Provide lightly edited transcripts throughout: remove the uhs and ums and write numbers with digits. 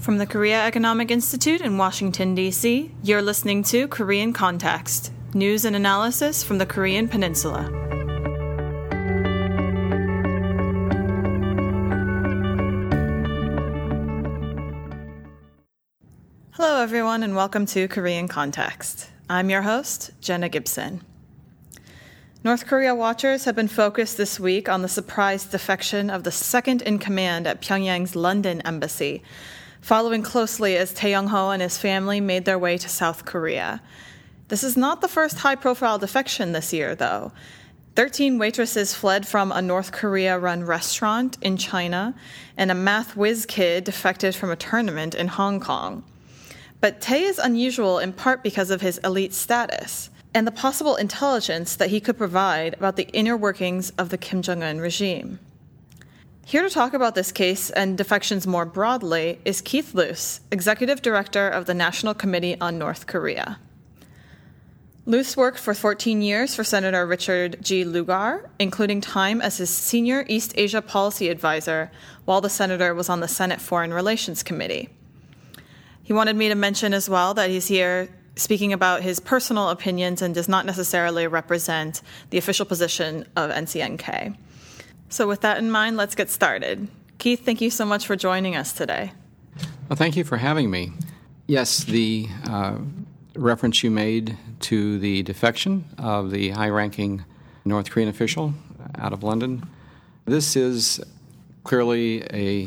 From the Korea Economic Institute in Washington, D.C., you're listening to Korean Context, news and analysis from the Korean Peninsula. Hello, everyone, and welcome to Korean Context. I'm your host, Jenna Gibson. North Korea watchers have been focused this week on the surprise defection of the second-in-command at Pyongyang's London embassy, following closely as Tae Young-ho and his family made their way to South Korea. This is not the first high-profile defection this year, though. 13 waitresses fled from a North Korea-run restaurant in China, and a math whiz kid defected from a tournament in Hong Kong. But Tae is unusual in part because of his elite status and the possible intelligence that he could provide about the inner workings of the Kim Jong-un regime. Here to talk about this case and defections more broadly is Keith Luce, Executive Director of the National Committee on North Korea. Luce worked for 14 years for Senator Richard G. Lugar, including time as his senior East Asia policy advisor while the senator was on the Senate Foreign Relations Committee. He wanted me to mention as well that he's here speaking about his personal opinions and does not necessarily represent the official position of NCNK. So with that in mind, let's get started. Keith, thank you so much for joining us today. Well, thank you for having me. Yes, the reference you made to the defection of the high-ranking North Korean official out of London, this is clearly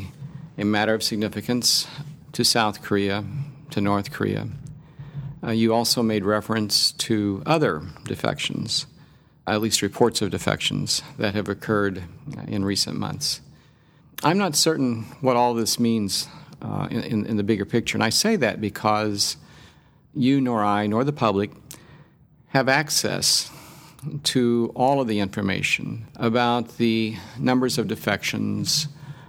a matter of significance to South Korea, to North Korea. You also made reference to other defections, at least reports of defections that have occurred in recent months. I'm not certain what all this means in the bigger picture, and I say that because you nor I nor the public have access to all of the information about the numbers of defections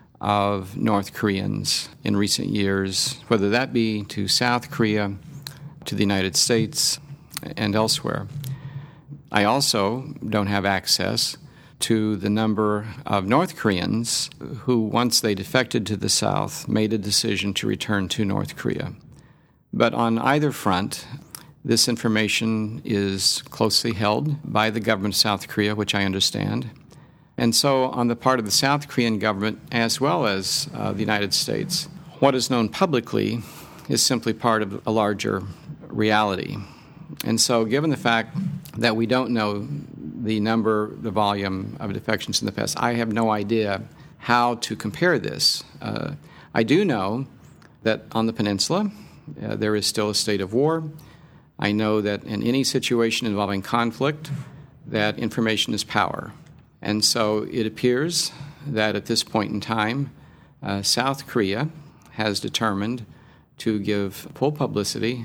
of North Koreans in recent years, whether that be to South Korea, to the United States, and elsewhere. I also don't have access to the number of North Koreans who, once they defected to the South, made a decision to return to North Korea. But on either front, this information is closely held by the government of South Korea, which I understand. And so on the part of the South Korean government, as well as the United States, what is known publicly is simply part of a larger reality. And so given the fact that we don't know the number, the volume of defections in the past, I have no idea how to compare this. I do know that on the peninsula, there is still a state of war. I know that in any situation involving conflict, that information is power. And so it appears that at this point in time, South Korea has determined to give full publicity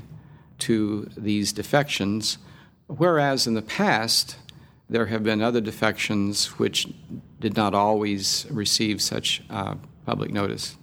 to these defections, whereas in the past, there have been other defections which did not always receive such public notice.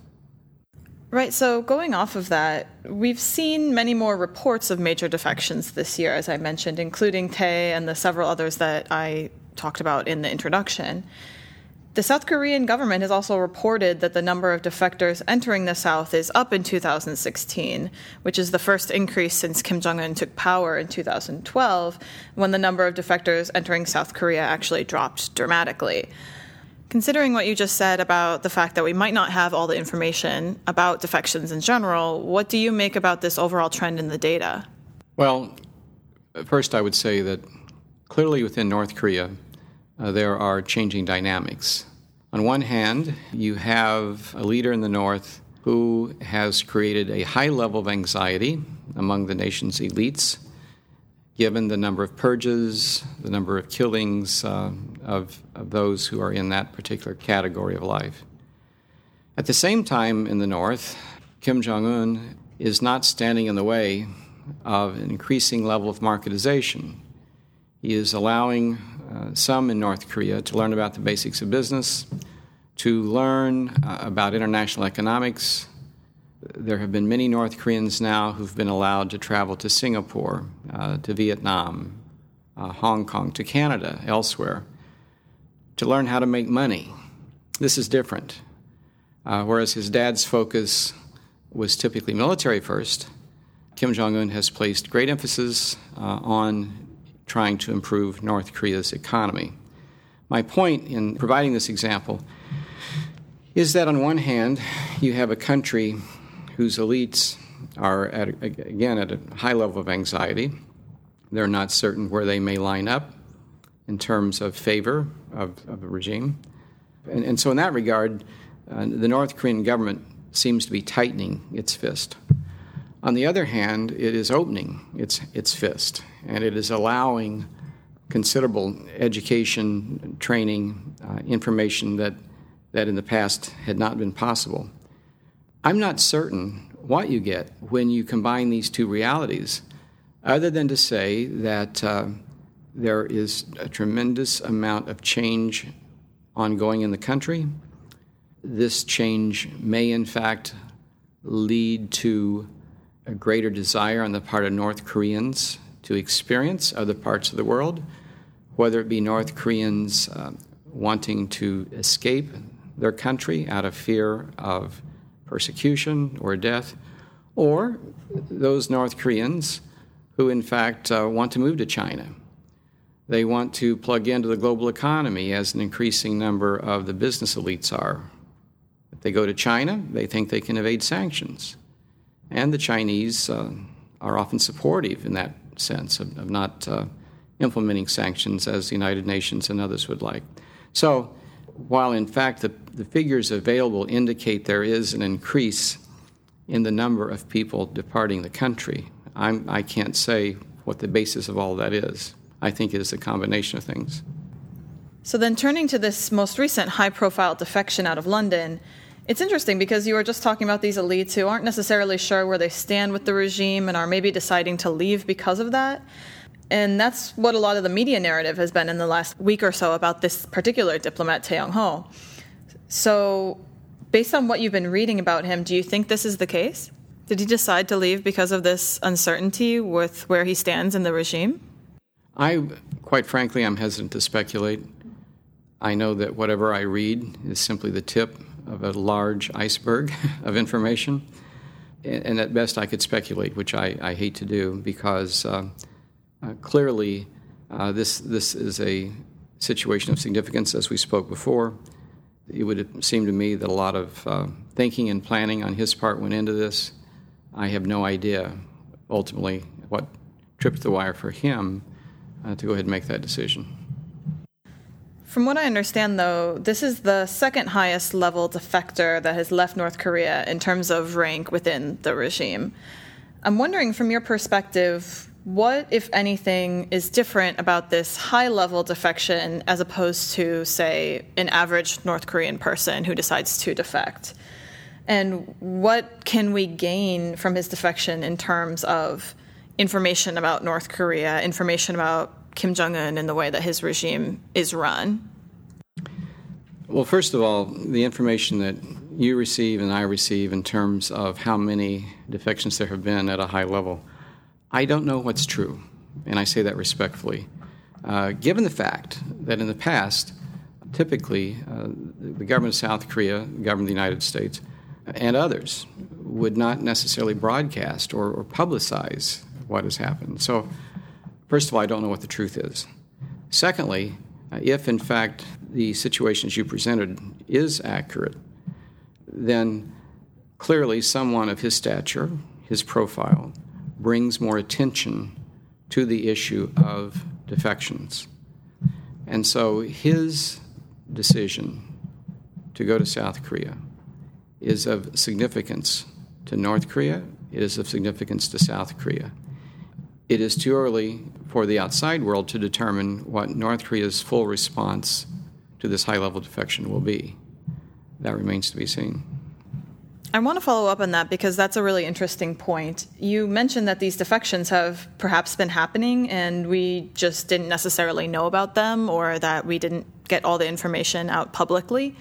Right, so going off of that, we've seen many more reports of major defections this year, as I mentioned, including Tae and the several others that I talked about in the introduction. The South Korean government has also reported that the number of defectors entering the South is up in 2016, which is the first increase since Kim Jong-un took power in 2012, when the number of defectors entering South Korea actually dropped dramatically. Considering what you just said about the fact that we might not have all the information about defections in general, what do you make about this overall trend in the data? Well, first I would say that clearly within North Korea, there are changing dynamics. On one hand, you have a leader in the North who has created a high level of anxiety among the nation's elites, given the number of purges, the number of killings of those who are in that particular category of life. At the same time in the North, Kim Jong-un is not standing in the way of an increasing level of marketization. He is allowing some in North Korea to learn about the basics of business, to learn about international economics. There have been many North Koreans now who've been allowed to travel to Singapore, to Vietnam, Hong Kong, to Canada, elsewhere, to learn how to make money. This is different. Whereas his dad's focus was typically military first, Kim Jong-un has placed great emphasis on trying to improve North Korea's economy. My point in providing this example is that on one hand, you have a country whose elites are, at a high level of anxiety. They're not certain where they may line up in terms of favor of a regime. And so in that regard, the North Korean government seems to be tightening its fist. On the other hand, it is opening its fist, and it is allowing considerable education, training, information that in the past had not been possible. I'm not certain what you get when you combine these two realities, other than to say that there is a tremendous amount of change ongoing in the country. This change may, in fact, lead to a greater desire on the part of North Koreans to experience other parts of the world, whether it be North Koreans wanting to escape their country out of fear of persecution or death, or those North Koreans who, in fact, want to move to China. They want to plug into the global economy, as an increasing number of the business elites are. If they go to China, they think they can evade sanctions. And the Chinese are often supportive in that sense of not implementing sanctions as the United Nations and others would like. So while, in fact, the figures available indicate there is an increase in the number of people departing the country, I can't say what the basis of all that is. I think it is a combination of things. So then turning to this most recent high-profile defection out of London, it's interesting because you were just talking about these elites who aren't necessarily sure where they stand with the regime and are maybe deciding to leave because of that. And that's what a lot of the media narrative has been in the last week or so about this particular diplomat, Tae Yong-ho. So based on what you've been reading about him, do you think this is the case? Did he decide to leave because of this uncertainty with where he stands in the regime? Quite frankly, I'm hesitant to speculate. I know that whatever I read is simply the tip of a large iceberg of information. And at best, I could speculate, which I hate to do, because clearly this is a situation of significance, as we spoke before. It would seem to me that a lot of thinking and planning on his part went into this. I have no idea, ultimately, what tripped the wire for him to go ahead and make that decision. From what I understand, though, this is the second highest level defector that has left North Korea in terms of rank within the regime. I'm wondering, from your perspective, what, if anything, is different about this high-level defection as opposed to, say, an average North Korean person who decides to defect? And what can we gain from his defection in terms of information about North Korea, information about Kim Jong-un and the way that his regime is run? Well, first of all, the information that you receive and I receive in terms of how many defections there have been at a high level, I don't know what's true, and I say that respectfully. Given the fact that in the past, typically, the government of South Korea, the government of the United States, and others would not necessarily broadcast or publicize what has happened. So, first of all, I don't know what the truth is. Secondly, if in fact the situations you presented is accurate, then clearly someone of his stature, his profile, brings more attention to the issue of defections. And so his decision to go to South Korea is of significance to North Korea. It is of significance to South Korea. It is too early for the outside world to determine what North Korea's full response to this high-level defection will be. That remains to be seen. I want to follow up on that because that's a really interesting point. You mentioned that these defections have perhaps been happening and we just didn't necessarily know about them, or that we didn't get all the information out publicly.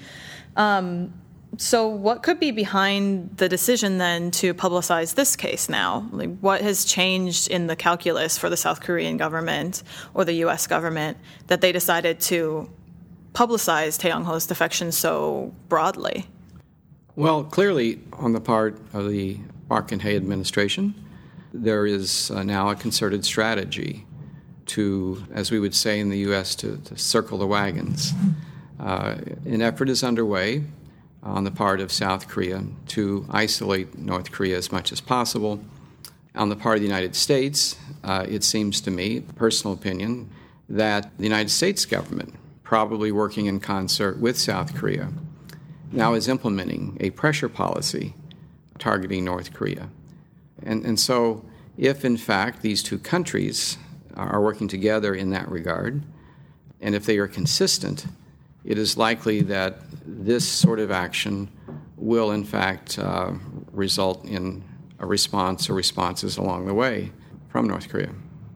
So what could be behind the decision then to publicize this case now? Like, what has changed in the calculus for the South Korean government or the U.S. government that they decided to publicize Tae Yong-ho's defection so broadly? Well, clearly, on the part of the Park Geun-hye administration, there is now a concerted strategy to, as we would say in the U.S., to circle the wagons. An effort is underway on the part of South Korea to isolate North Korea as much as possible. On the part of the United States, it seems to me, personal opinion, that the United States government, probably working in concert with South Korea, now is implementing a pressure policy targeting North Korea. And so if, in fact, these two countries are working together in that regard, and if they are consistent, it is likely that this sort of action will, in fact, result in a response or responses along the way from North Korea.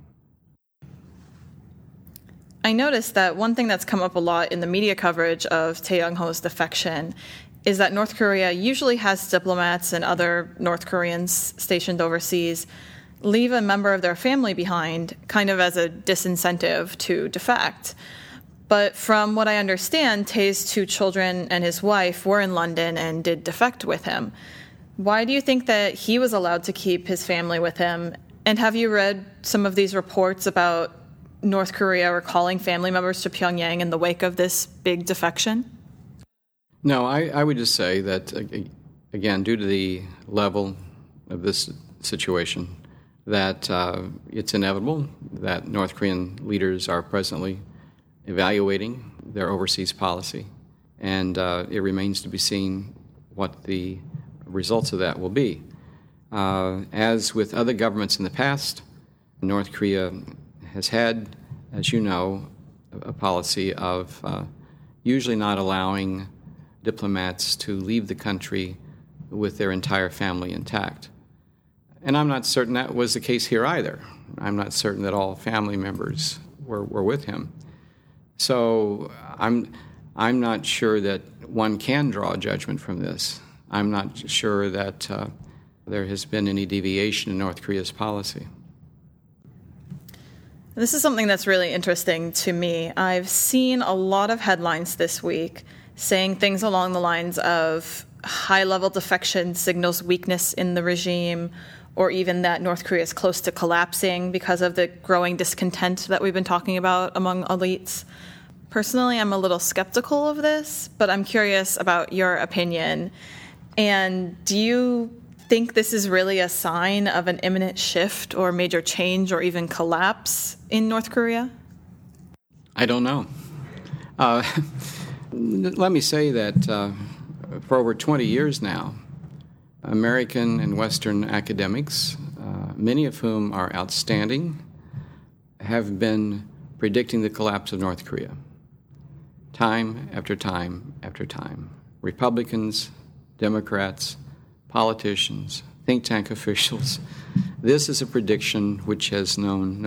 I noticed that one thing that's come up a lot in the media coverage of Tae Young-ho's defection is that North Korea usually has diplomats and other North Koreans stationed overseas leave a member of their family behind, kind of as a disincentive to defect. But from what I understand, Tae's two children and his wife were in London and did defect with him. Why do you think that he was allowed to keep his family with him? And have you read some of these reports about North Korea recalling family members to Pyongyang in the wake of this big defection? No, I would just say that, again, due to the level of this situation, that it's inevitable that North Korean leaders are presently evaluating their overseas policy, and it remains to be seen what the results of that will be. As with other governments in the past, North Korea has had, as you know, a policy of usually not allowing diplomats to leave the country with their entire family intact. And I'm not certain that was the case here either. I'm not certain that all family members were with him. So I'm not sure that one can draw a judgment from this. I'm not sure that there has been any deviation in North Korea's policy. This is something that's really interesting to me. I've seen a lot of headlines this week saying things along the lines of high-level defection signals weakness in the regime, or even that North Korea is close to collapsing because of the growing discontent that we've been talking about among elites. Personally, I'm a little skeptical of this, but I'm curious about your opinion. And do you think this is really a sign of an imminent shift or major change or even collapse in North Korea? I don't know. Let me say that for over 20 years now, American and Western academics, many of whom are outstanding, have been predicting the collapse of North Korea. Time after time after time. Republicans, Democrats, politicians, think tank officials. This is a prediction which has known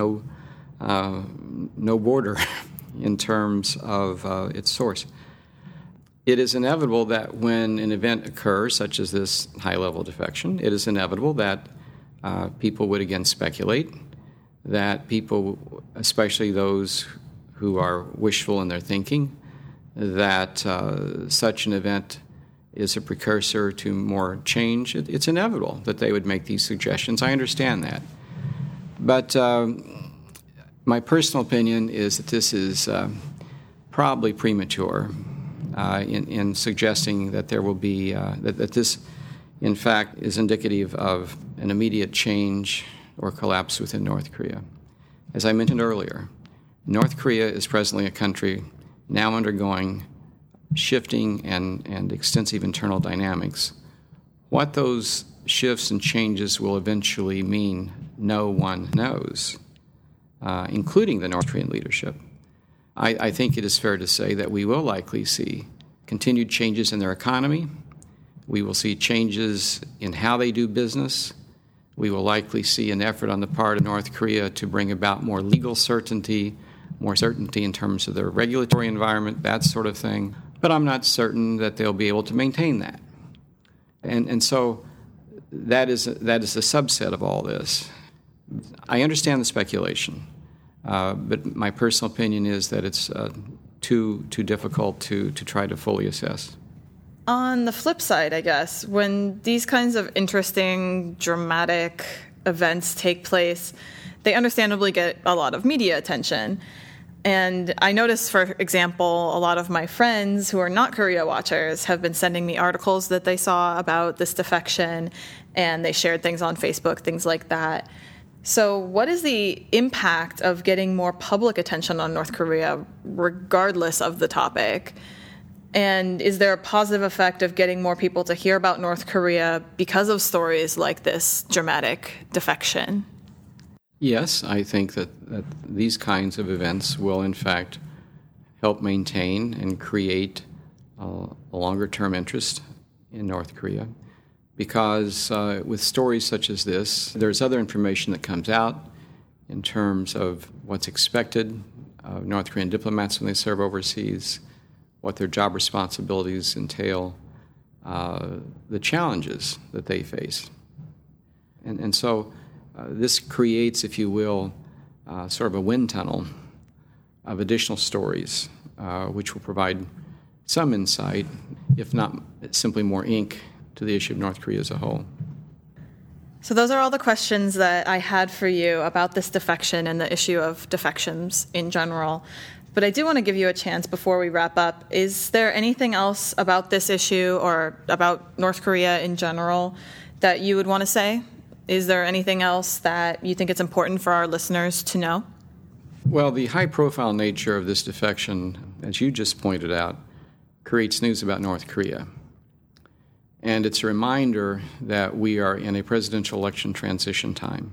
no border in terms of its source. It is inevitable that when an event occurs, such as this high-level defection, it is inevitable that people would again speculate, that people, especially those who are wishful in their thinking, that such an event is a precursor to more change. It's inevitable that they would make these suggestions. I understand that. But my personal opinion is that this is probably premature in suggesting that there will be, that this, in fact, is indicative of an immediate change or collapse within North Korea. As I mentioned earlier, North Korea is presently a country now undergoing shifting and extensive internal dynamics. What those shifts and changes will eventually mean, no one knows, including the North Korean leadership. I think it is fair to say that we will likely see continued changes in their economy. We will see changes in how they do business. We will likely see an effort on the part of North Korea to bring about more legal certainty, more certainty in terms of their regulatory environment, that sort of thing. But I'm not certain that they'll be able to maintain that. And so that is a subset of all this. I understand the speculation, but my personal opinion is that it's too difficult to try to fully assess. On the flip side, I guess, when these kinds of interesting, dramatic events take place, they understandably get a lot of media attention. And I notice, for example, a lot of my friends who are not Korea watchers have been sending me articles that they saw about this defection, and they shared things on Facebook, things like that. So what is the impact of getting more public attention on North Korea, regardless of the topic? And is there a positive effect of getting more people to hear about North Korea because of stories like this dramatic defection? Yes, I think that these kinds of events will, in fact, help maintain and create a longer-term interest in North Korea. Because with stories such as this, there's other information that comes out in terms of what's expected of North Korean diplomats when they serve overseas, what their job responsibilities entail, the challenges that they face. And so this creates, if you will, sort of a wind tunnel of additional stories, which will provide some insight, if not simply more ink, to the issue of North Korea as a whole. So those are all the questions that I had for you about this defection and the issue of defections in general. But I do want to give you a chance before we wrap up. Is there anything else about this issue or about North Korea in general that you would want to say? Is there anything else that you think it's important for our listeners to know? Well, the high-profile nature of this defection, as you just pointed out, creates news about North Korea. And it's a reminder that we are in a presidential election transition time.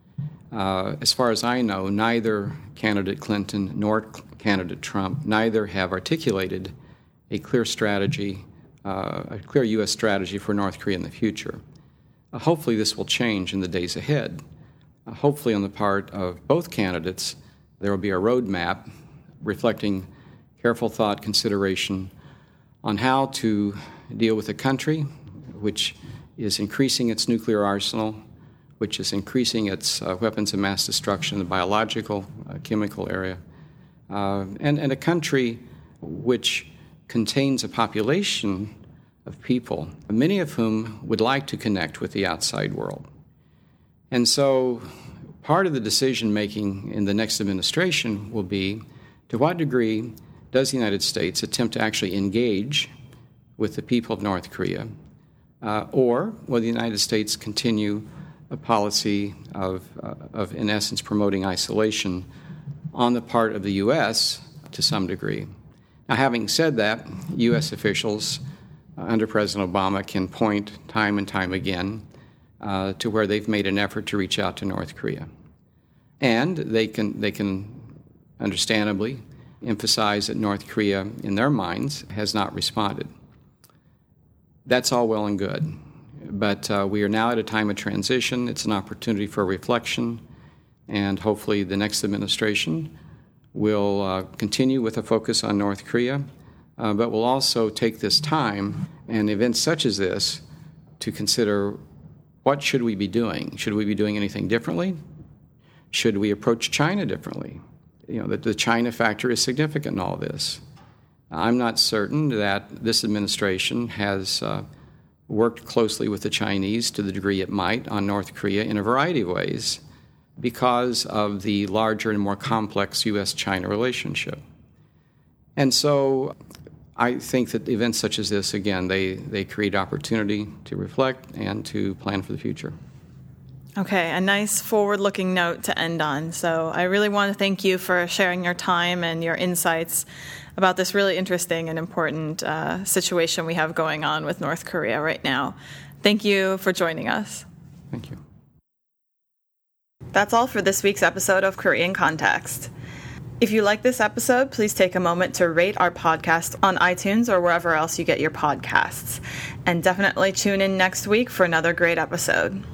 As far as I know, neither candidate Clinton nor candidate Trump, neither have articulated a clear strategy, a clear U.S. strategy for North Korea in the future. Hopefully this will change in the days ahead. Hopefully on the part of both candidates, there will be a roadmap reflecting careful thought, consideration on how to deal with a country which is increasing its nuclear arsenal, which is increasing its weapons of mass destruction in the biological, chemical area, and a country which contains a population of people, many of whom would like to connect with the outside world. And so part of the decision-making in the next administration will be to what degree does the United States attempt to actually engage with the people of North Korea, or will the United States continue a policy of, in essence, promoting isolation on the part of the U.S. to some degree. Now, having said that, U.S. officials under President Obama can point time and time again to where they've made an effort to reach out to North Korea. And they can understandably emphasize that North Korea, in their minds, has not responded. That's all well and good. But we are now at a time of transition. It's an opportunity for reflection, and hopefully the next administration will continue with a focus on North Korea, but will also take this time and events such as this to consider what should we be doing? Should we be doing anything differently? Should we approach China differently? You know, the China factor is significant in all this. I'm not certain that this administration has worked closely with the Chinese to the degree it might on North Korea in a variety of ways because of the larger and more complex U.S.-China relationship. And so I think that events such as this, again, they create opportunity to reflect and to plan for the future. Okay, a nice forward-looking note to end on. So I really want to thank you for sharing your time and your insights about this really interesting and important situation we have going on with North Korea right now. Thank you for joining us. Thank you. That's all for this week's episode of Korean Context. If you like this episode, please take a moment to rate our podcast on iTunes or wherever else you get your podcasts. And definitely tune in next week for another great episode.